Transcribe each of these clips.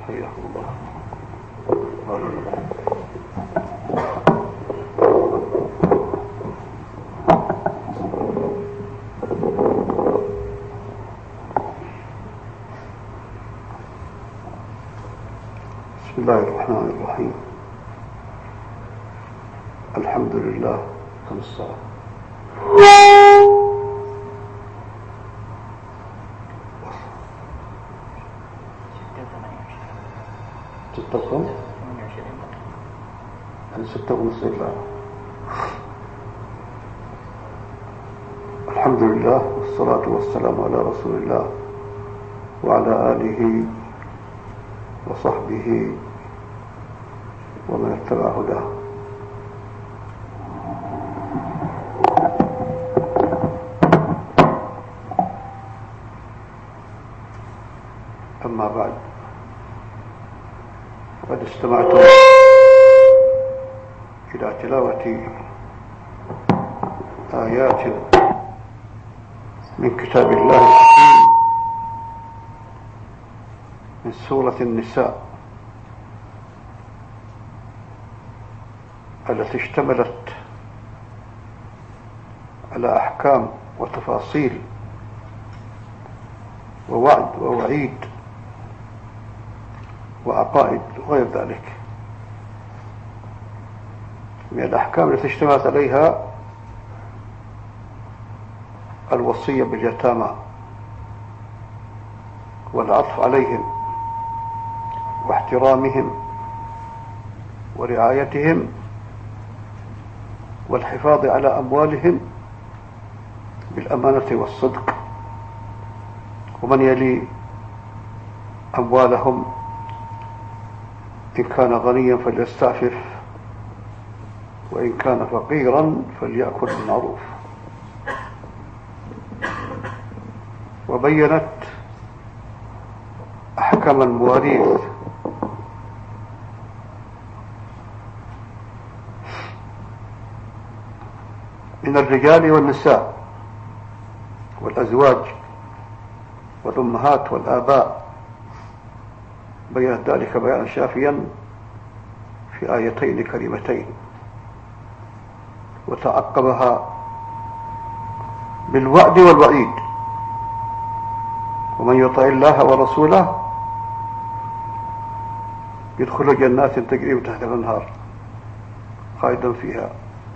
حياكم الله. بسم الله الرحمن الرحيم. الحمد لله. كم الصلاة؟ ستة يعني 6:30. الحمد لله والصلاة والسلام على رسول الله وعلى آله وصحبه ومن اتبع هداه. أما بعد، وقد استمعتم إلى تلاوة آيات من كتاب الله الحكيم من سورة النساء التي اشتملت على أحكام وتفاصيل ووعد ووعيد وعقائد وغير ذلك من الأحكام التي اشتملت عليها الوصية باليتامى والعطف عليهم واحترامهم ورعايتهم والحفاظ على أموالهم بالأمانة والصدق، ومن يلي أموالهم إن كان غنيا فليستعفف وإن كان فقيرا فليأكل بالمعروف. وبينت أحكام المواريث من الرجال والنساء والأزواج والأمهات والآباء، بينت ذلك بيانا شافيا في آيتين كريمتين، وتعقبها بالوعد والوعيد: ومن يطع الله ورسوله يدخل جنات تجري من تحتها الأنهار خالدا فيها،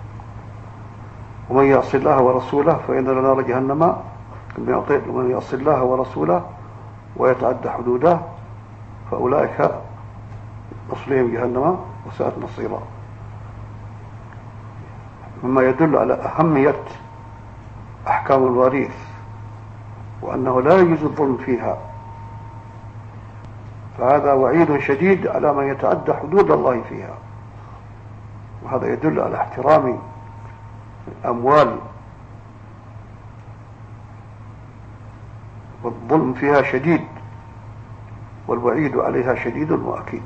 ومن يعص الله ورسوله فإن له نار جهنم. ومن يعص الله ورسوله ويتعدى حدوده فأولئك نصلهم جهنم وساءت مصيرا. مما يدل على أهمية أحكام الواريث وأنه لا يجوز الظلم فيها، فهذا وعيد شديد على من يتعدى حدود الله فيها، وهذا يدل على احترام الأموال، والظلم فيها شديد والوعيد عليها شديد وأكيد.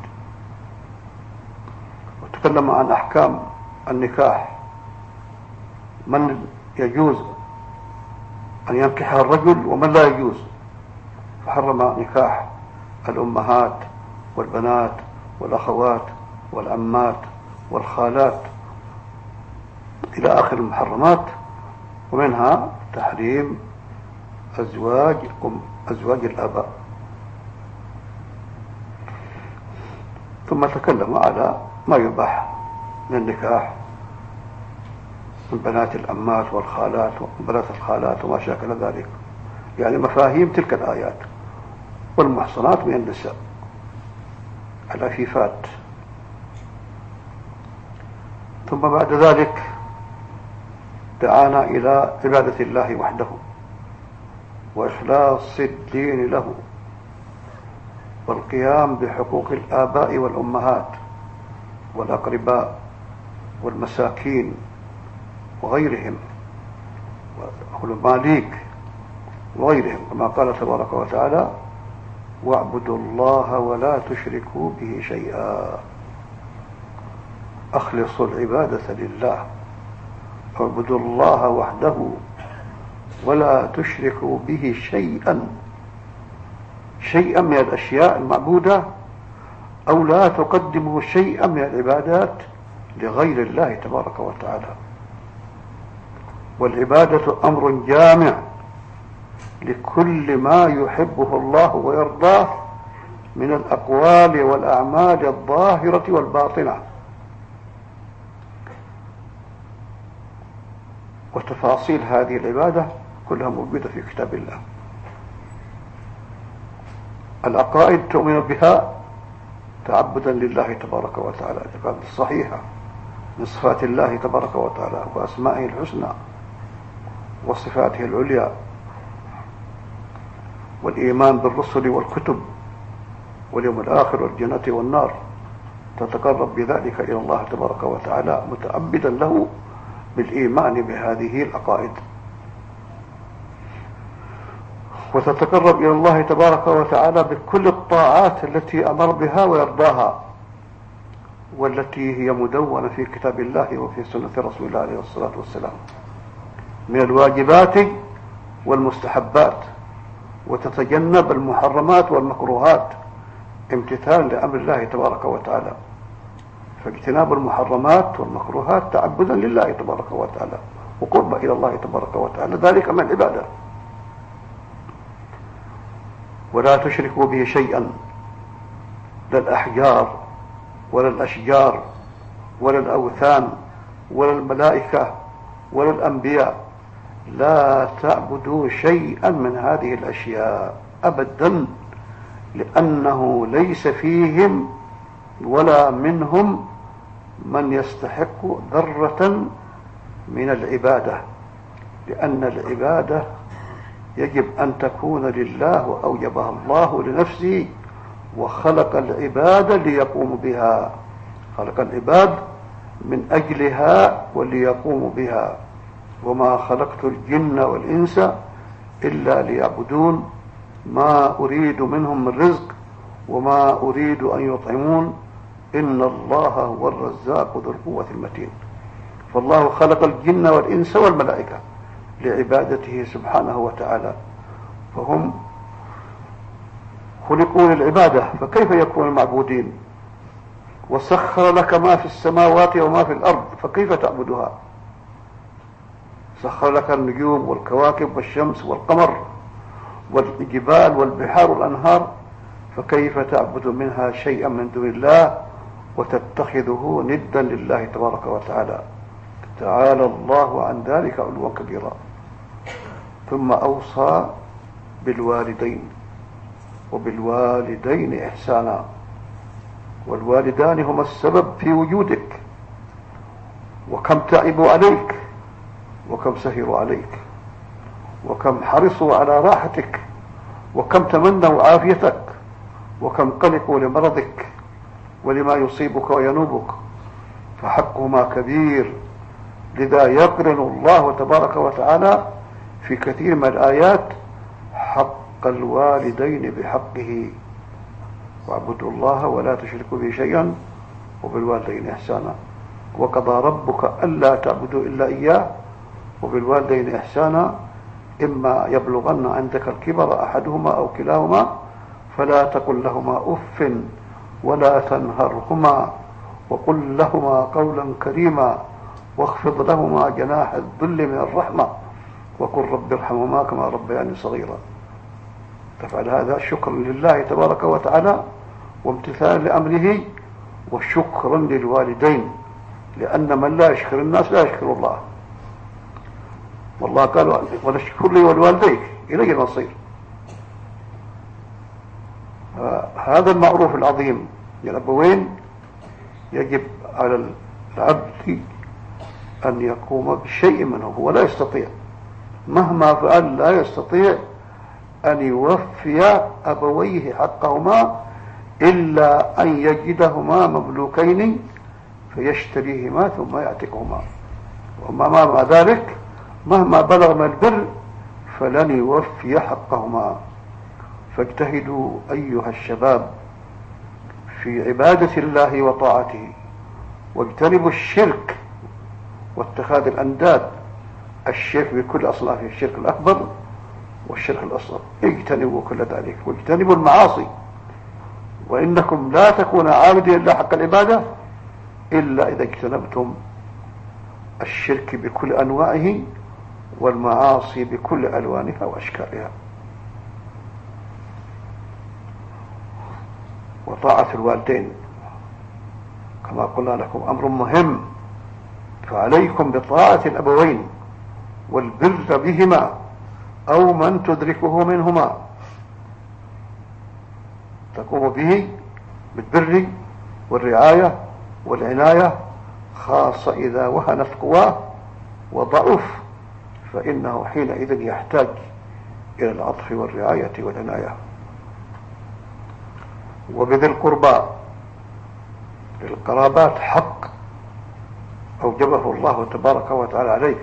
وتكلم عن أحكام النكاح، من يجوز أن ينكحها الرجل ومن لا يجوز، فحرم نكاح الأمهات والبنات والأخوات والعمات والخالات إلى آخر المحرمات، ومنها تحريم أزواج الآباء. ثم تكلم على ما يباح من النكاح من بنات الأمات والخالات وبنات الخالات وما شاكل ذلك، يعني مفاهيم تلك الآيات. والمحصنات من النساء العفيفات. ثم بعد ذلك دعانا إلى عبادة الله وحده وإخلاص الدين له والقيام بحقوق الآباء والأمهات والأقرباء والمساكين وغيرهم والماليك وغيرهم، كما قال تبارك وتعالى: واعبدوا الله ولا تشركوا به شيئا. أخلصوا العبادة لله، اعبدوا الله وحده ولا تشركوا به شيئا من الأشياء المعبودة أو لا تقدموا شيئا من العبادات لغير الله تبارك وتعالى. والعبادة أمر جامع لكل ما يحبه الله ويرضاه من الأقوال والأعمال الظاهرة والباطنة. وتفاصيل هذه العبادة كلها موجودة في كتاب الله. العقائد تؤمن بها تعبدا لله تبارك وتعالى، العقائد الصحيحة من صفات الله تبارك وتعالى وأسمائه الحسنى وصفاته العليا، والإيمان بالرسل والكتب واليوم الآخر والجنة والنار، تتقرب بذلك إلى الله تبارك وتعالى متعبدا له بالإيمان بهذه العقائد. وتتقرب إلى الله تبارك وتعالى بكل الطاعات التي أمر بها ويرضاها، والتي هي مدونة في كتاب الله وفي سنة رسول الله عليه الصلاة والسلام من الواجبات والمستحبات، وتتجنب المحرمات والمكروهات امتثالا لأمر الله تبارك وتعالى. فاجتناب المحرمات والمكروهات تعبدا لله تبارك وتعالى وقرب إلى الله تبارك وتعالى، ذلك من العبادة. ولا تشركوا به شيئا، لا الأحجار ولا الأشجار ولا الأوثان ولا الملائكة ولا الأنبياء، لا تعبدوا شيئا من هذه الأشياء أبدا، لأنه ليس فيهم ولا منهم من يستحق ذرة من العبادة، لأن العبادة يجب أن تكون لله وأوجبها الله لنفسه، وخلق العباد ليقوموا بها، خلق العباد من أجلها وليقوموا بها. وما خلقت الجن والإنس إلا ليعبدون، ما أريد منهم من رزق وما أريد أن يطعمون، إن الله هو الرزاق ذو القوة المتين. فالله خلق الجن والإنس والملائكة لعبادته سبحانه وتعالى، فهم خلقوا للعبادة، فكيف يكون المعبودين؟ وسخر لك ما في السماوات وما في الأرض، فكيف تعبدها؟ سخر لك النجوم والكواكب والشمس والقمر والجبال والبحار والأنهار، فكيف تعبد منها شيئا من دون الله وتتخذه ندا لله تبارك وتعالى؟ تعالى الله عن ذلك علوا كبيرا. ثم أوصى بالوالدين، وبالوالدين إحسانا، والوالدان هما السبب في وجودك، وكم تعبوا عليك وكم سهروا عليك وكم حرصوا على راحتك وكم تمنوا عافيتك وكم قلقوا لمرضك ولما يصيبك وينوبك، فحقهما كبير. لذا يقرن الله تبارك وتعالى في كثير من الآيات حق الوالدين بحقه، واعبدوا الله ولا تشركوا به شيئا وبالوالدين إحسانا، وقضى ربك ألا تعبدوا إلا إياه وبالوالدين إحسانا، إما يبلغن عندك الكبر أحدهما أو كلاهما فلا تقل لهما أف ولا تنهرهما وقل لهما قولا كريما واخفض لهما جناح الذل من الرحمة وقل رب ارحمهما كما ربياني صغيرا. تفعل هذا شكرا لله تبارك وتعالى وامتثالا لأمره وشكرا للوالدين، لأن من لا يشكر الناس لا يشكر الله، والله قال ولشكر لي ولوالديك إلي المصير. هذا المعروف العظيم للأبوين يجب على العبد أن يقوم بشيء منه، هو لا يستطيع مهما فعل، لا يستطيع أن يوفي أبويه حقهما إلا أن يجدهما مملوكين فيشتريهما ثم يعتقهما، وما مع ذلك مهما بلغ من البر فلن يوفي حقهما. فاجتهدوا أيها الشباب في عبادة الله وطاعته، واجتنبوا الشرك واتخاذ الأنداد، الشرك بكل أصنافه، الشرك الأكبر والشرك الأصغر، اجتنبوا كل ذلك، واجتنبوا المعاصي وإنكم لا تكون عابدين إلا حق العبادة إلا إذا اجتنبتم الشرك بكل أنواعه والمعاصي بكل ألوانها وأشكالها. وطاعة الوالدين كما قلنا لكم أمر مهم، فعليكم بطاعة الأبوين والبر بهما أو من تدركه منهما، تقوم به بالبر والرعاية والعناية، خاصة إذا وهنت قواه وضعف، فإنه حينئذ يحتاج إلى العطف والرعاية والعناية. وبذي القربى للقرابات حق أوجبه الله تبارك وتعالى عليك،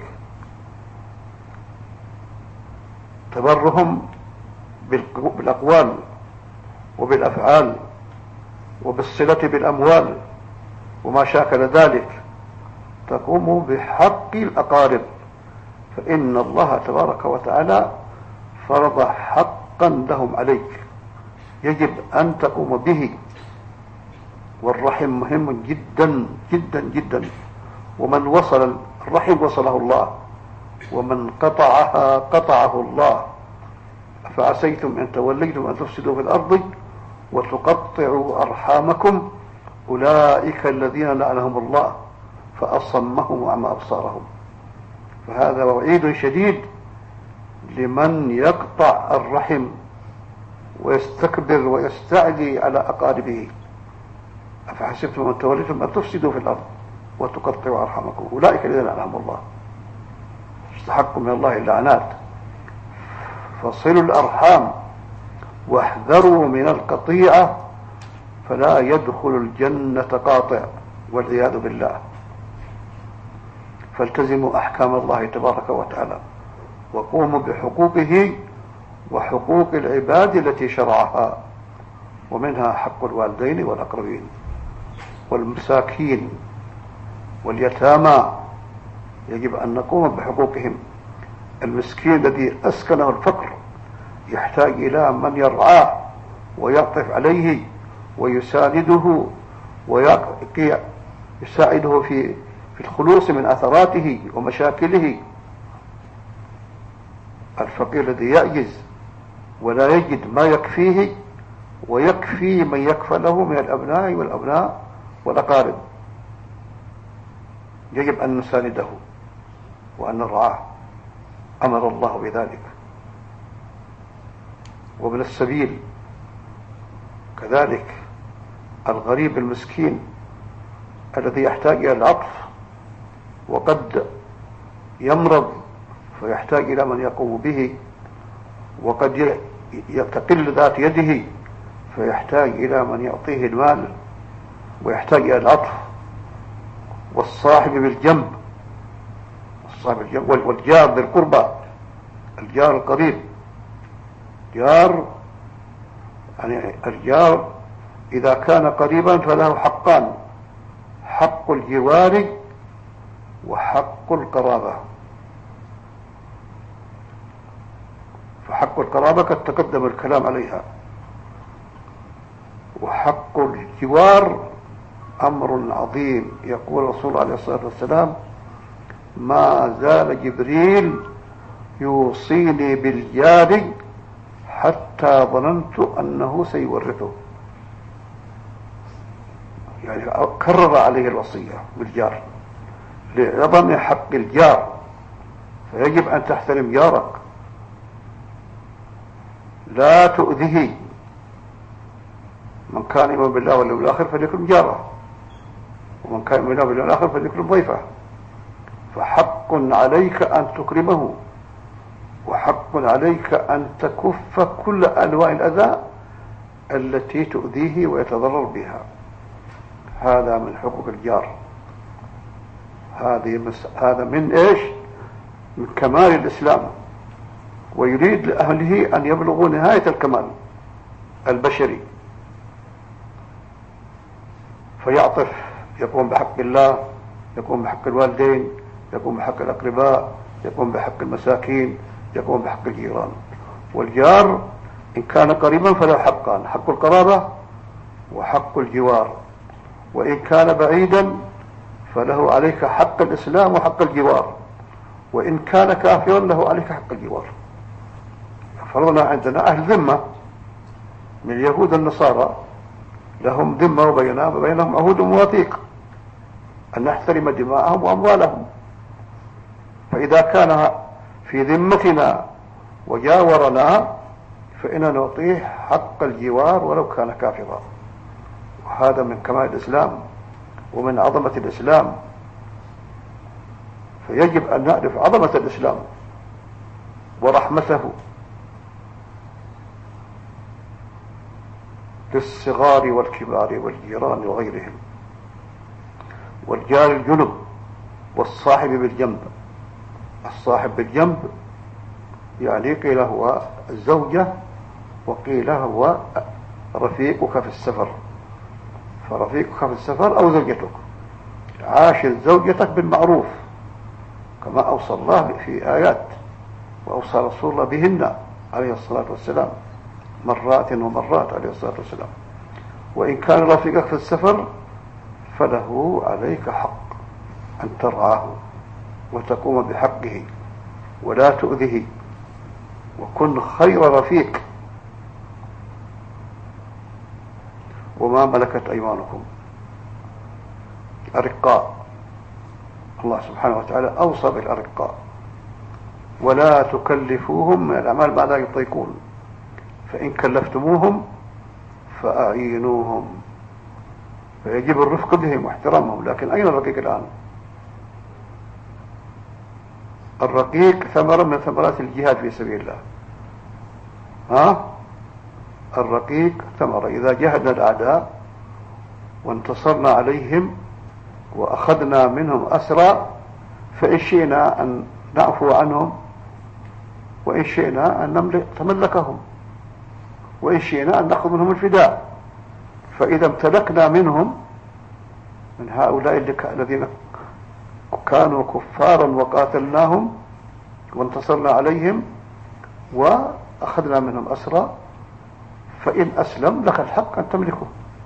تبرهم بالأقوال وبالأفعال وبالصلة بالأموال وما شاكل ذلك، تقوم بحق الأقارب، فإن الله تبارك وتعالى فرض حقا لهم عليك يجب أن تقوم به. والرحم مهم جدا جدا جدا، ومن وصل الرحم وصله الله، ومن قطعها قطعه الله. فعسيتم إن توليتم أن تفسدوا في الأرض وتقطعوا أرحامكم أولئك الذين لعنهم الله فأصمهم وأعمى أبصارهم. فهذا وعيد شديد لمن يقطع الرحم ويستكبر ويستعلي على أقاربه. أفحسبتم أن توليتم أن تفسدوا في الأرض وتقطعوا أرحامكم أولئك الذين لعنهم الله، استحقوا من الله اللعنات. فصلوا الأرحام واحذروا من القطيعة فلا يدخل الجنة قاطع والعياذ بالله. فالتزموا أحكام الله تبارك وتعالى وقوموا بحقوقه وحقوق العباد التي شرعها، ومنها حق الوالدين والأقربين والمساكين واليتامى، يجب أن نقوم بحقوقهم. المسكين الذي أسكنه الفقر يحتاج إلى من يرعاه ويعطف عليه ويسانده ويساعده في الخلوص من أثراته ومشاكله. الفقير الذي يعجز ولا يجد ما يكفيه ويكفي من يكفله من الأبناء والأقارب، يجب أن نسانده وأن نرعاه، أمر الله بذلك. وابن السبيل كذلك، الغريب المسكين الذي يحتاج إلى العطف وقد يمرض فيحتاج إلى من يقوم به، وقد يتقل ذات يده فيحتاج إلى من يعطيه المال ويحتاج إلى العطف. والصاحب بالجنب والجار بالقربى، الجار القريب، يعني الجار إذا كان قريبا فله حقان: حق الجوار وحق القرابة. فحق القرابة قد تقدم الكلام عليها، وحق الجوار أمر عظيم. يقول الرسول عليه الصلاة والسلام: ما زال جبريل يوصيني بالجار حتى ظننت أنه سيورثه، يعني كرر عليه الوصية بالجار لعظم حق الجار. فيجب أن تحترم جارك، لا تؤذيه. من كان يؤمن بالله واليوم الآخر فليكرم جاره، ومن كان يؤمن بالله واليوم الآخر فليكرم ضيفه. فحق عليك أن تكرمه، وحق عليك أن تكف كل أنواع الأذى التي تؤذيه ويتضرر بها. هذا من حقوق الجار. هذا من إيش؟ من كمال الإسلام، ويريد لأهله أن يبلغوا نهاية الكمال البشري. فيعطف، يقوم بحق الله، يقوم بحق الوالدين، يقوم بحق الأقرباء، يقوم بحق المساكين، يقوم بحق الجيران. والجار إن كان قريبا فله حقان: حق القرابة وحق الجوار، وإن كان بعيدا فله عليك حق الإسلام وحق الجوار، وإن كان كافرا له عليك حق الجوار. فرضنا عندنا أهل ذمة من اليهود النصارى، لهم ذمة وبينهم عهود ومواثيق أن نحترم دماءهم وأموالهم، فإذا كان في ذمتنا وجاورنا فإننا نعطيه حق الجوار ولو كان كافرا. وهذا من كمال الإسلام ومن عظمة الإسلام، فيجب أن نعرف عظمة الإسلام ورحمته للصغار والكبار والجيران وغيرهم، والجار الجنب والصاحب بالجنب. الصاحب بالجنب يعني قيل هو الزوجة وقيل هو رفيقك في السفر، فرفيقك في السفر أو زوجتك. عاشر زوجتك بالمعروف كما أوصى الله في آيات، وأوصى رسول الله بهن عليه الصلاة والسلام مرات ومرات عليه الصلاة والسلام. وإن كان رفيقك في السفر فله عليك حق أن ترعاه وتقوم بحقه ولا تؤذه، وكن خير رفيق. وما ملكت أيمانكم أرقاء، الله سبحانه وتعالى أوصى بالأرقاء، ولا تكلفوهم من الأعمال ما لا يطيقون، فإن كلفتموهم فأعينوهم. فيجب الرفق بهم واحترامهم. لكن أين الرقيق الآن؟ الرقيق ثمرة من ثمرات الجهاد في سبيل الله. الرقيق ثمرة إذا جاهدنا الأعداء وانتصرنا عليهم وأخذنا منهم أسرى، فإن شئنا أن نعفو عنهم، وإن شئنا أن نتملكهم، وإن شئنا أن نأخذ منهم الفداء. فإذا امتلكنا منهم من هؤلاء الذين كانوا كفارا وقاتلناهم وانتصرنا عليهم وأخذنا منهم أسرى، فإن أسلم لك الحق أن تملكه.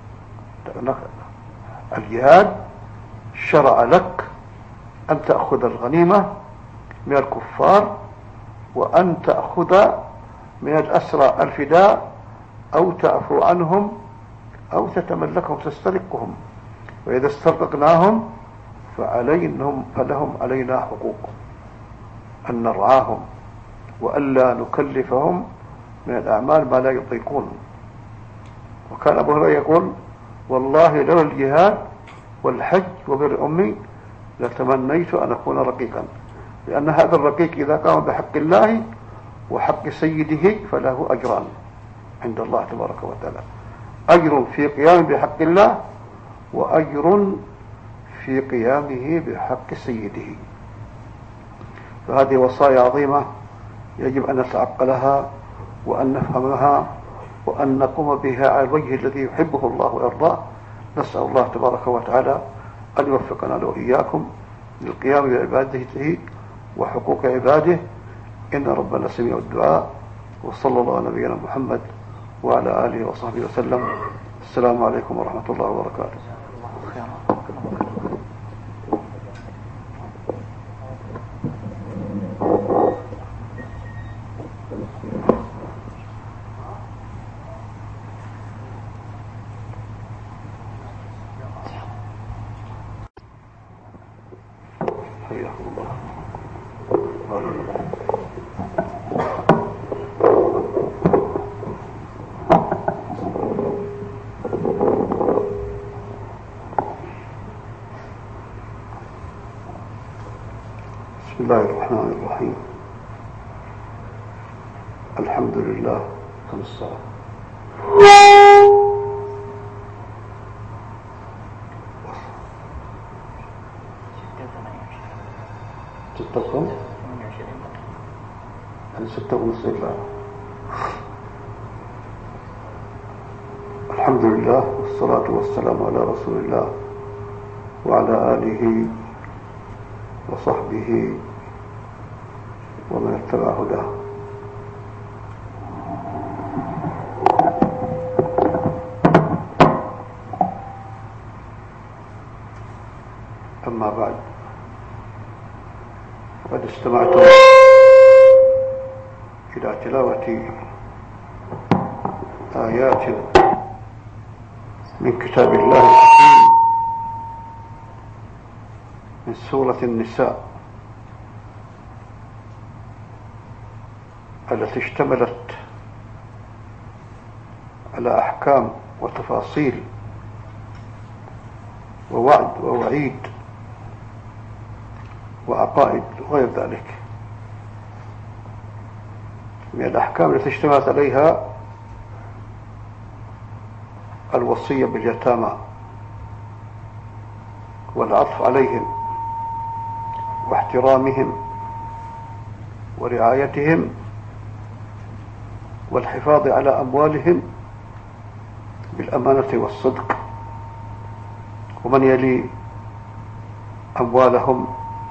الجهاد شرع لك أن تأخذ الغنيمة من الكفار، وأن تأخذ من الأسرى الفداء، أو تعفو عنهم أو تتملكهم تسترقهم. وإذا استرقناهم فلهم علينا حقوق أن نرعاهم وألا نكلفهم من الأعمال ما لا يطيقون. وكان أبو هريرة يقول: والله لولا الجهاد والحج وبر أمي لتمنيت أن أكون رقيقا، لأن هذا الرقيق إذا قام بحق الله وحق سيده فله أجران عند الله تبارك وتعالى: أجر في قيامه بحق الله، وأجر في قيامه بحق سيده. فهذه وصايا عظيمة يجب أن نتعقلها وأن نفهمها وأن نقوم بها على الوجه الذي يحبه الله ويرضاه. نسأل الله تبارك وتعالى أن يوفقنا وإياكم للقيام بعبادته وحقوق عباده، إن ربنا سميع الدعاء. وصلى الله على نبينا محمد وعلى آله وصحبه وسلم. السلام عليكم ورحمة الله وبركاته. حياكم الله. بسم الله الرحمن الرحيم. الحمد لله. كم الصلاة؟ ستة يعني 6:30. الحمد لله والصلاة والسلام على رسول الله وعلى آله وصحبه ومن اتبع هداه. أما بعد، وقد استمعتم إلى تلاوة آيات من كتاب الله الحكيم من سورة النساء التي اشتملت على أحكام وتفاصيل ووعد ووعيد وعقائد وغير ذلك من الأحكام التي اشتملت عليها الوصية باليتامى والعطف عليهم واحترامهم ورعايتهم والحفاظ على أموالهم بالأمانة والصدق، ومن يلي أموالهم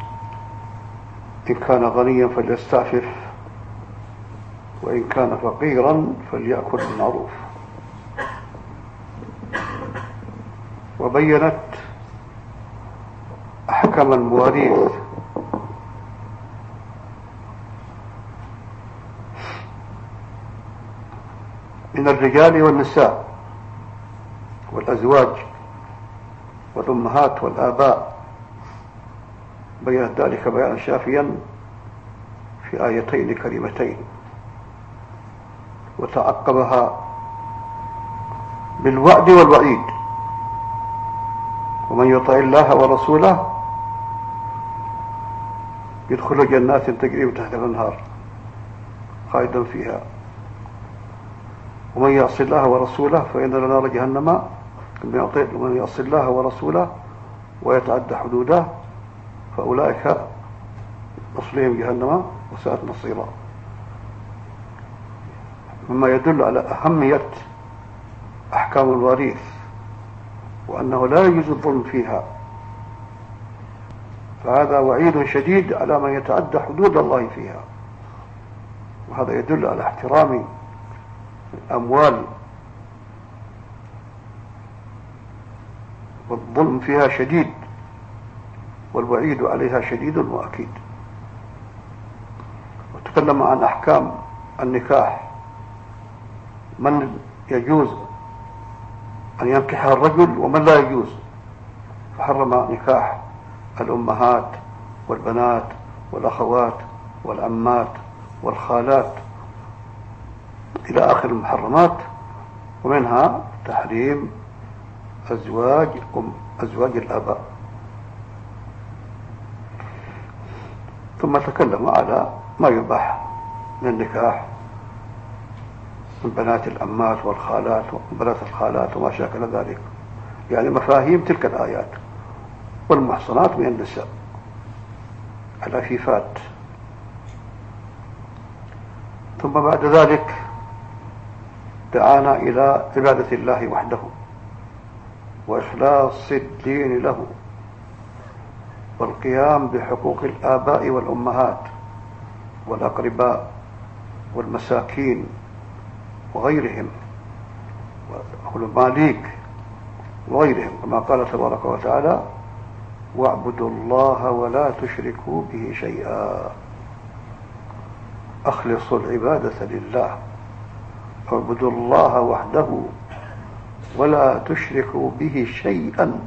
إن كان غنيا فليستعفف وإن كان فقيرا فليأكل بالمعروف. وبينت أحكام المواريث من الرجال والنساء والأزواج والأمهات والآباء، بينت ذلك بيانا شافيا في آيتين كريمتين، وتعقبها بالوعد والوعيد: ومن يطع الله ورسوله يدخل جنات تجري من تحتها الأنهار خالدا فيها، ومن يعص الله ورسوله فإن له نار جهنم. ومن يعص الله ورسوله ويتعدى حدوده فأولئك نصلهم جهنم وساءت مصيرا. مما يدل على أهمية أحكام الواريث وأنه لا يجوز الظلم فيها، فهذا وعيد شديد على من يتعدى حدود الله فيها، وهذا يدل على احترام الأموال، والظلم فيها شديد والوعيد عليها شديد وأكيد. وتكلم عن أحكام النكاح، من يجوز أن ينكح الرجل ومن لا يجوز، فحرم نكاح الأمهات والبنات والأخوات والعمات والخالات إلى آخر المحرمات، ومنها تحريم أزواج الآباء. ثم تكلم على ما يباح من النكاح من بنات الأمات والخالات وبنات الخالات وما شاكل ذلك، يعني مفاهيم تلك الآيات. والمحصنات من النساء العفيفات. ثم بعد ذلك دعانا إلى عبادة الله وحده وإخلاص الدين له والقيام بحقوق الآباء والأمهات والأقرباء والمساكين وغيرهم والمماليك وغيرهم، كما قال تبارك وتعالى: واعبدوا الله ولا تشركوا به شيئا. أخلصوا العبادة لله، اعبدوا الله وحده ولا تشركوا به شيئا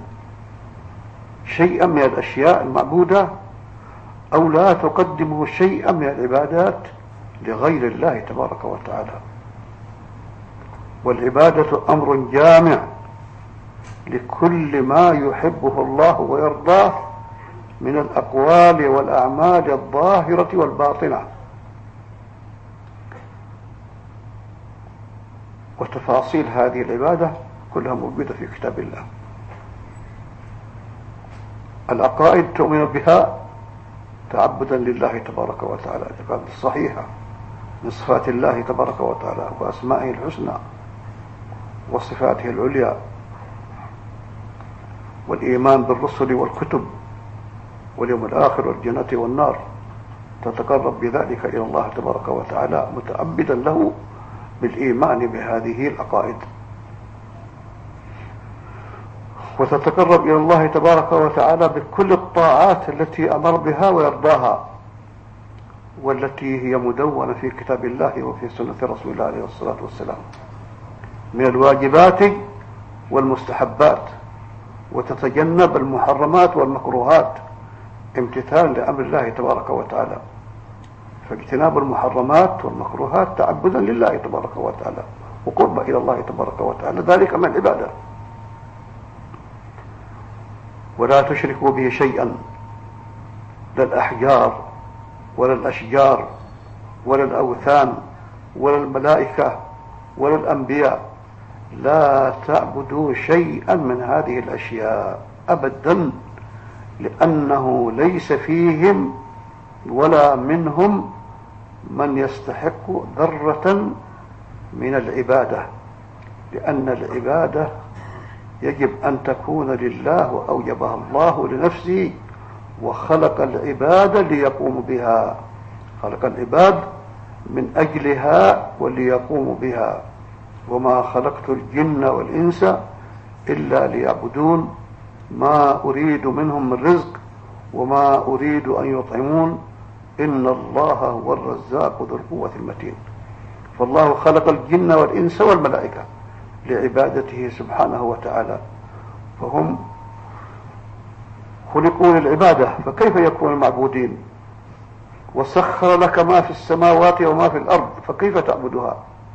من الأشياء المعبودة، أو لا تقدموا شيئا من العبادات لغير الله تبارك وتعالى. والعبادة أمر جامع لكل ما يحبه الله ويرضاه من الأقوال والأعمال الظاهرة والباطنة، وتفاصيل هذه العبادة كلها موجودة في كتاب الله. العقائد تؤمن بها تعبدا لله تبارك وتعالى، العقائد الصحيحة من صفات الله تبارك وتعالى وأسمائه الحسنى وصفاته العليا، والإيمان بالرسل والكتب واليوم الآخر والجنة والنار، تتقرب بذلك إلى الله تبارك وتعالى متعبدا له بالإيمان بهذه العقائد. وتتقرب إلى الله تبارك وتعالى بكل الطاعات التي أمر بها ويرضاها، والتي هي مدونة في كتاب الله وفي سنة رسول الله عليه الصلاة والسلام من الواجبات والمستحبات، وتتجنب المحرمات والمكروهات امتثالا لأمر الله تبارك وتعالى. فاجتناب المحرمات والمكروهات تعبدا لله تبارك وتعالى وقربا إلى الله تبارك وتعالى، ذلك من العبادة. ولا تشركوا به شيئا، لا الأحجار ولا الأشجار ولا الأوثان ولا الملائكة ولا الأنبياء، لا تعبدوا شيئا من هذه الأشياء أبدا، لأنه ليس فيهم ولا منهم من يستحق ذرة من العبادة، لأن العبادة يجب أن تكون لله وأوجبها الله لنفسه، وخلق العباد ليقوموا بها، خلق العباد من أجلها وليقوموا بها. وما خلقت الجن والإنس إلا ليعبدون، ما أريد منهم من رزق وما أريد أن يطعمون، إن الله هو الرزاق ذو القوة المتين. فالله خلق الجن والإنس والملائكة لعبادته سبحانه وتعالى، فهم خلقوا للعبادة، فكيف يكونوا معبودين؟ وسخر لك ما في السماوات وما في الأرض، فكيف تعبدها؟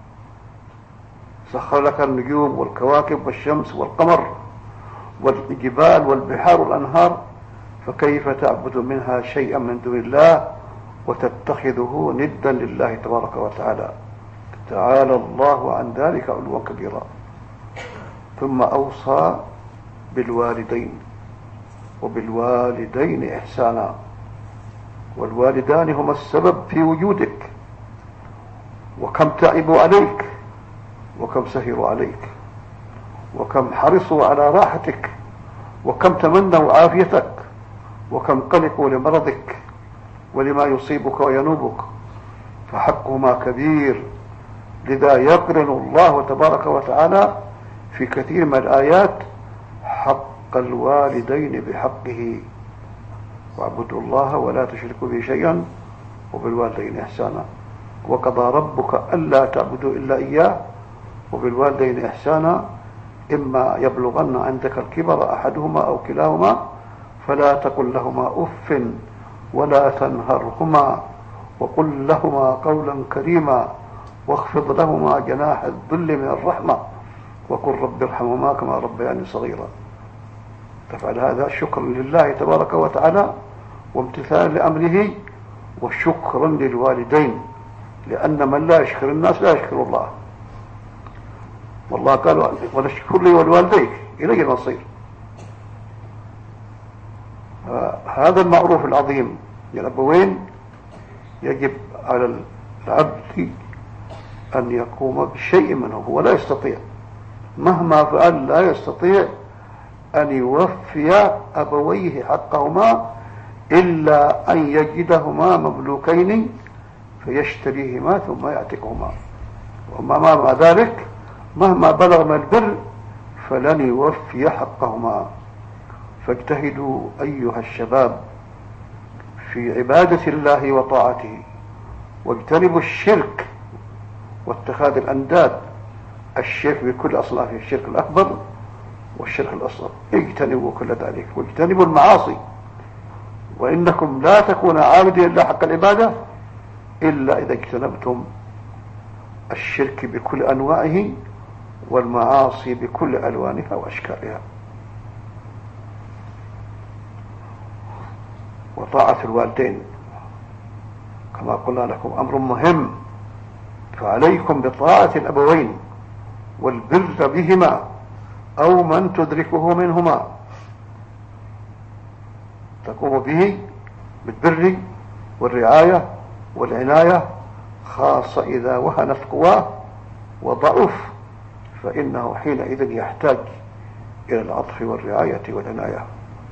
سخر لك النجوم والكواكب والشمس والقمر والجبال والبحار والأنهار، فكيف تعبد منها شيئا من دون الله وتتخذه ندا لله تبارك وتعالى؟ تعالى الله عن ذلك علوا كبيرا. ثم أوصى بالوالدين، وبالوالدين إحسانا، والوالدان هما السبب في وجودك، وكم تعبوا عليك وكم سهروا عليك وكم حرصوا على راحتك وكم تمنوا عافيتك وكم قلقوا لمرضك ولما يصيبك وينوبك، فحقهما كبير. لذا يقرن الله تبارك وتعالى في كثير من الآيات حق الوالدين بحقه، واعبدوا الله ولا تشركوا به شيئا وبالوالدين إحسانا، وقضى ربك ألا تعبدوا إلا إياه وبالوالدين إحسانا، إما يبلغن عندك الكبر أحدهما أو كلاهما فلا تقل لهما أف ولا تنهرهما وقل لهما قولا كريما واخفض لهما جناح الذل من الرحمة وقل رب ارحمهما كما ربياني صغيرا. تفعل هذا شكرا لله تبارك وتعالى وامتثالا لأمره وشكرا للوالدين، لأن من لا يشكر الناس لا يشكر الله، والله قال ونشكر لي ولوالديك إلي المصير. هذا المعروف العظيم للأبوين يجب على العبد أن يقوم بشيء منه، هو لا يستطيع، مهما فعل لا يستطيع أن يوفي أبويه حقهما إلا أن يجدهما مملوكين فيشتريهما ثم يعتقهما، وما مع ذلك مهما بلغ من البر فلن يوفي حقهما. فاجتهدوا أيها الشباب في عبادة الله وطاعته، واجتنبوا الشرك واتخاذ الأنداد، الشرك بكل أصنافه، الشرك الأكبر والشرك الأصغر، اجتنبوا كل ذلك، واجتنبوا المعاصي، وإنكم لا تكون عابدين إلا حق العبادة إلا إذا اجتنبتم الشرك بكل أنواعه والمعاصي بكل ألوانها وأشكالها. وطاعة الوالدين كما قلنا لكم أمر مهم، فعليكم بطاعة الأبوين والبر بهما أو من تدركه منهما، تقوم به بالبر والرعاية والعناية، خاصة إذا وهنت قواه وضعف، فإنه حينئذ يحتاج إلى العطف والرعاية والعناية.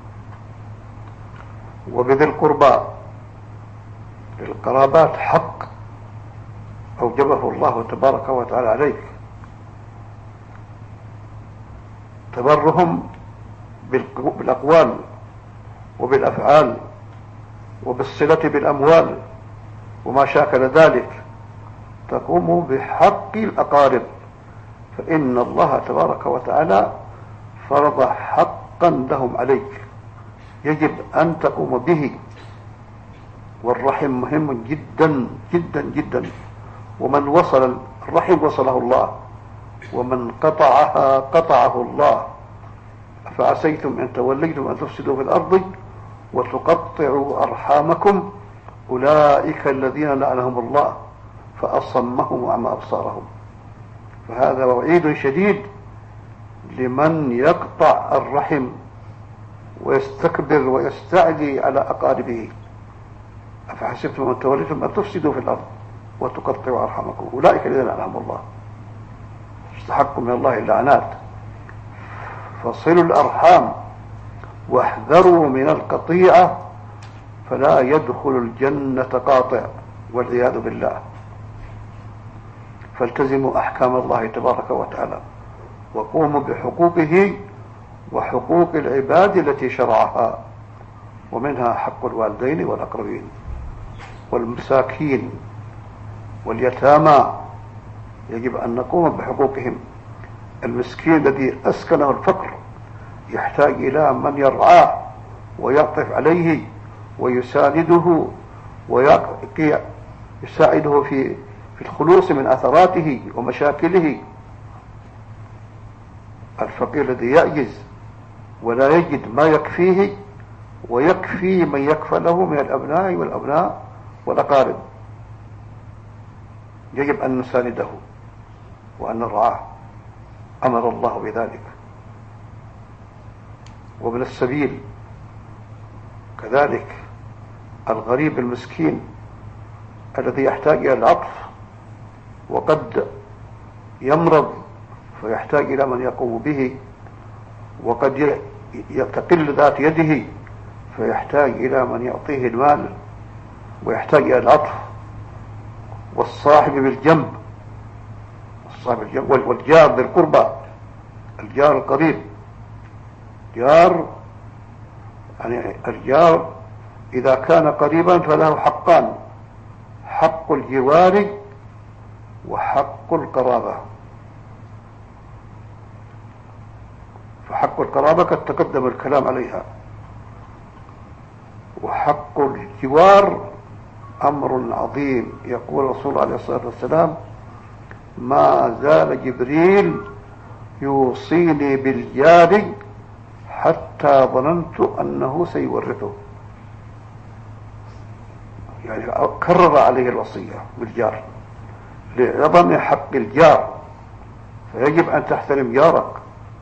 وبذي القربى للقرابات حق أوجبه الله تبارك وتعالى عليك، تبرهم بالأقوال وبالأفعال وبالصلة بالأموال وما شاكل ذلك، تقوم بحق الأقارب، فإن الله تبارك وتعالى فرض حقا لهم عليك يجب أن تقوم به. والرحم مهم جدا جدا جدا، ومن وصل الرحم وصله الله، ومن قطعها قطعه الله. فعسيتم إن توليتم أن تفسدوا في الأرض وتقطعوا أرحامكم أولئك الذين لعنهم الله فأصمهم وأعمى أبصارهم. فهذا وعيد شديد لمن يقطع الرحم ويستكبر ويستعلي على أقاربه. أفحسبتم أن توليتم أن تفسدوا في الأرض وتقطعوا أرحامكم أولئك الذين لعنهم الله، استحقوا من الله اللعنات. فصلوا الأرحام واحذروا من القطيعة، فلا يدخل الجنة قاطع والعياذ بالله. فالتزموا أحكام الله تبارك وتعالى، وقوموا بحقوقه وحقوق العباد التي شرعها، ومنها حق الوالدين والأقربين والمساكين واليتامى، يجب أن نقوم بحقوقهم. المسكين الذي أسكنه الفقر يحتاج إلى من يرعاه ويعطف عليه ويسانده ويساعده في الخلوص من أثراته ومشاكله. الفقير الذي يعجز ولا يجد ما يكفيه ويكفي من يكفله من الأبناء والأقارب، يجب أن نسانده وأن نرعاه، أمر الله بذلك. وابن السبيل كذلك، الغريب المسكين الذي يحتاج إلى العطف وقد يمرض فيحتاج إلى من يقوم به، وقد تقل ذات يده فيحتاج إلى من يعطيه المال ويحتاج إلى العطف. والصاحب بالجنب والجار بالقربى، الجار القريب، جار يعني الجار إذا كان قريبا فله حقان: حق الجوار وحق القرابة. فحق القرابة قد تقدم الكلام عليها، وحق الجوار أمر عظيم. يقول الرسول عليه الصلاة والسلام: ما زال جبريل يوصيني بالجار حتى ظننت أنه سيورثه. يعني كرر عليه الوصية بالجار لعظم حق الجار، فيجب أن تحترم جارك،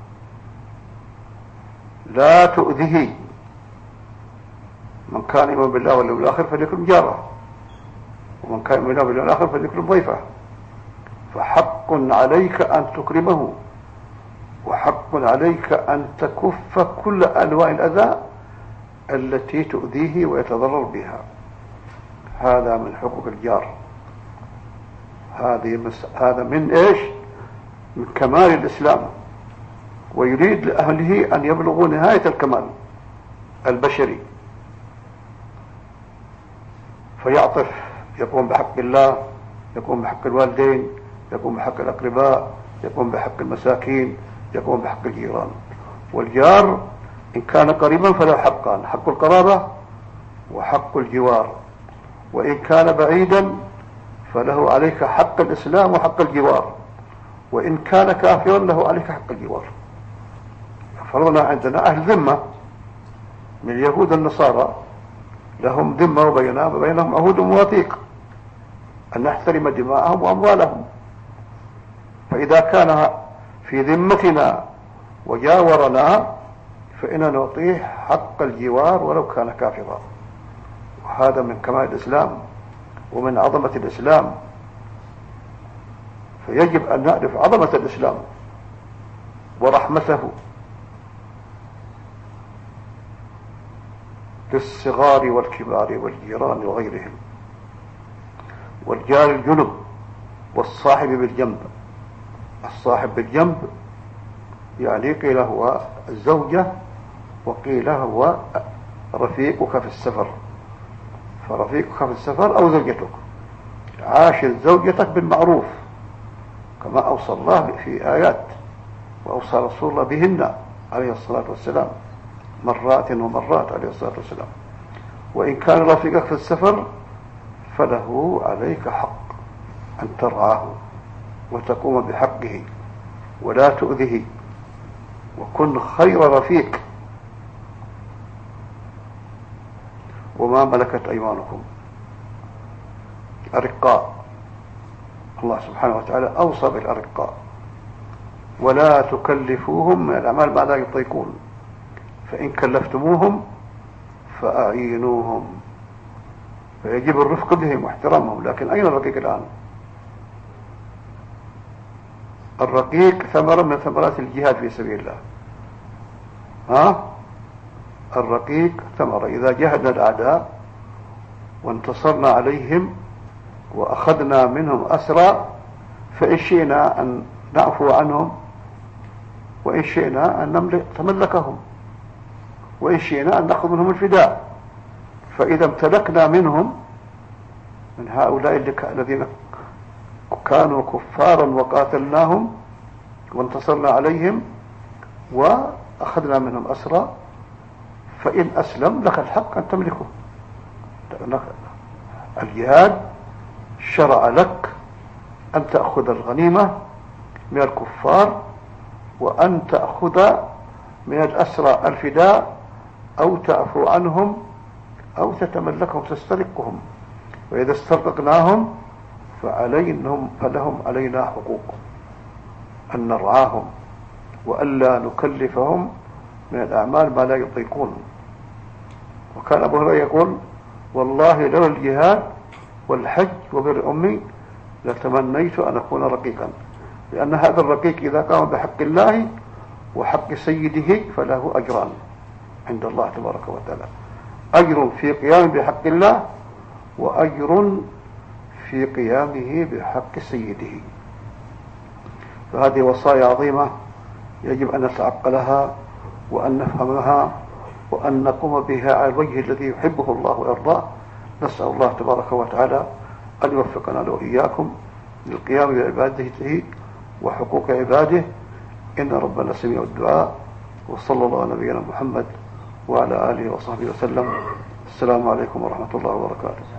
لا تؤذيه. من كان يؤمن بالله واليوم الآخر فليكرم جاره، ومن كان يؤمن بالله واليوم الآخر فليكرم ضيفه. فحق عليك أن تكرمه، وحق عليك أن تكف كل أنواع الأذى التي تؤذيه ويتضرر بها. هذا من حقوق الجار. هذا من إيش؟ من كمال الإسلام، ويريد لأهله أن يبلغوا نهاية الكمال البشري، فيعطف، يقوم بحق الله، يقوم بحق الوالدين، يقوم بحق الأقرباء، يقوم بحق المساكين، يقوم بحق الجيران. والجار إن كان قريبا فله حقان: حق القرابة وحق الجوار. وإن كان بعيدا فله عليك حق الإسلام وحق الجوار، وإن كان كافرا له عليك حق الجوار. فرضنا عندنا أهل ذمة من اليهود النصارى، لهم ذمة وبينهم عهود ومواثيق أن نحترم دماءهم وأموالهم. فإذا كان في ذمتنا وجاورنا فإننا نعطيه حق الجوار ولو كان كافرا. وهذا من كمال الإسلام ومن عظمة الإسلام. فيجب أن نعرف عظمة الإسلام ورحمته للصغار والكبار والجيران وغيرهم. والجار الجنب والصاحب بالجنب. الصاحب بالجنب يعني قيل هو الزوجة وقيل هو رفيقك في السفر، فرفيقك في السفر أو زوجتك. عاشر زوجتك بالمعروف كما أوصى الله في آيات، وأوصى رسول الله بهن عليه الصلاة والسلام مرات ومرات عليه الصلاة والسلام. وإن كان رفيقك في السفر فله عليك حق أن ترعاه وتقوم بحقه ولا تؤذه، وكن خير رفيق. وما ملكت أيمانكم، أرقاء، الله سبحانه وتعالى أوصى بالأرقاء، ولا تكلفوهم من الأعمال ما لا يطيقون، فإن كلفتموهم فأعينوهم. فيجب الرفق بهم واحترامهم. لكن أين الرقيق الآن؟ الرقيق ثمرة من ثمرات الجهاد في سبيل الله. الرقيق ثمرة إذا جاهدنا الأعداء وانتصرنا عليهم وأخذنا منهم أسرى، فإن شئنا أن نعفو عنهم، وإن شئنا أن نتملكهم، وإن شئنا أن نأخذ منهم الفداء. فإذا امتلكنا منهم، من هؤلاء الذين كانوا كفارا وقاتلناهم وانتصرنا عليهم وأخذنا منهم أسرى، فإن أسلم لك الحق أن تملكه. الجهاد شرع لك أن تأخذ الغنيمة من الكفار، وأن تأخذ من الأسرى الفداء، أو تعفو عنهم، أو تتملكهم تسترقهم. وإذا استرقناهم فلهم علينا حقوق أن نرعاهم، وألا نكلفهم من الأعمال ما لا يطيقون. وكان أبو هريرة يقول: والله لولا الجهاد والحج وبر أمي لتمنيت أن أكون رقيقا، لأن هذا الرقيق إذا قام بحق الله وحق سيده فله أجران عند الله تبارك وتعالى: أجر في قيامه بحق الله، وأجر في قيامه بحق سيده. فهذه وصايا عظيمة يجب أن نتعقلها وأن نفهمها وأن نقوم بها على الوجه الذي يحبه الله ويرضاه. نسأل الله تبارك وتعالى أن يوفقنا وإياكم للقيام بعبادته وحقوق عباده، إن ربنا سميع الدعاء. وصلى الله على نبينا محمد وعلى آله وصحبه وسلم. السلام عليكم ورحمة الله وبركاته.